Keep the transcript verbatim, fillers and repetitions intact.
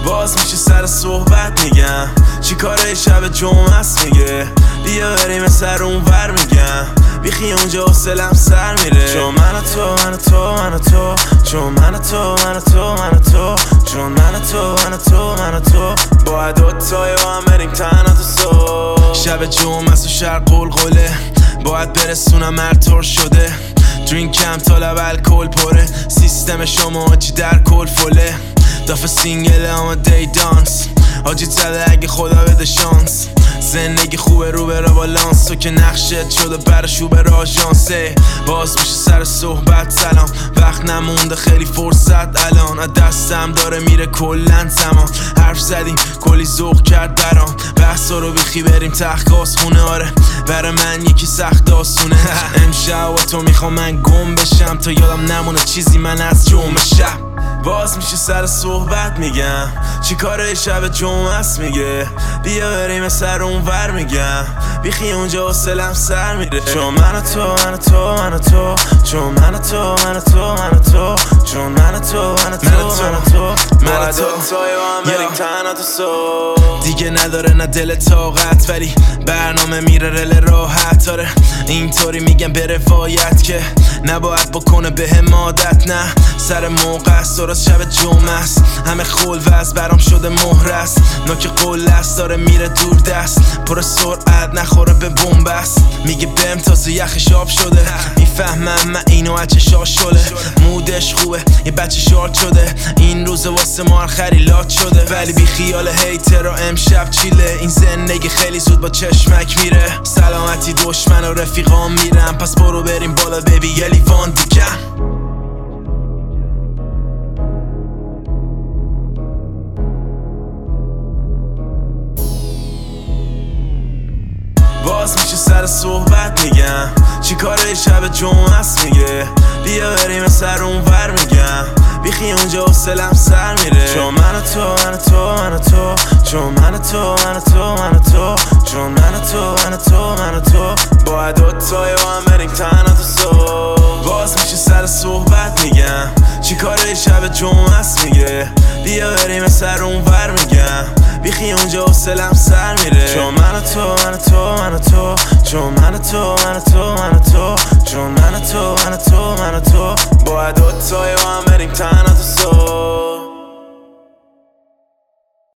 باز میشه سر صحبت میگم چی کاره شب جمعه است میگه بیا بریم سر اون ور میگم بیخی اونجا حوصلم سر میره چون من و تو من و تو من و تو چون من و تو من و تو من و تو چون من و تو من و تو من و تو باید دوتای با هم بریم تنها تو صبح شب جمعه است و شهر قلقله باید برسونم هر شده درینکم تا لب الکل پره سیستم شما چی در کل فله دافه سینگل اما دی دانس آجی زده اگه خدا بده شانس زندگی خوبه رو به بالانس تو که نقشت شده برشو به راژانسه باز میشه سر صحبت سلام وقت نمونده خیلی فرصت الان از دستم داره میره کلن زمان حرف زدیم کلی ذوق کرد برام بحثا رو بیخی بریم تخت خونه آره برای من یکی سخت آسونه امشب و تو میخوام من گم بشم تا یادم نمونه چیزی من از جمعه شب باز میشه سر صحبت میگم چی کاره شب جمعه است میگه بیا بریم سر اون ور میگم بیخی اونجا حوصلم سر میره چون من و تو من و تو من و تو چون من و تو من و تو من و تو چون من و تو من و تو من و تو من و تو تای با هم بریم تنها تو صبح دیگه نداره نه دل طاقت ولی برنامه میره رل راحت آره اینطوری میگم به روایت که نباید بکنه به هم عادت نه سر موقع است درست شب جمعه است همه خول وز برام شده مهر است نوک قول است داره میره دور دست پر سرعت نخوره به بمب است میگه بهم تازه یخش آب شده میفهمم من اینو اچه شاشه مودش خوبه یه بچه شارت شده این روز واسه ما هر خریلات شده ولی بی خیال هیتر و امشب چیله این زندگی خیلی زود با چشمک میره سلامتی دشمن و رفیقام میرم پس برو بریم بالا بیبی یه لیوان دیگه باز میشه سر صحبت میگم چی کاره شب جمعه است میگه بیا بریم سر اون ور میگم بیخی اونجا حوصلم سر میره چون من و تو من و تو من و تو چون من و تو من و تو من و تو چون من و تو من و تو من و تو باید دوتای با هم بریم تنها تو صبح باز میشه سر صحبت میگم چی کاره شب جمعه است میگه بیا بریم سر اون ور میگم بیخی اونجا حوصلم سر میره چون من و تو من و تو من و تو چون من و تو من و تو من و تو چون من و تو من و تو من و تو باید دوتای با هم بریم تنها تو صبح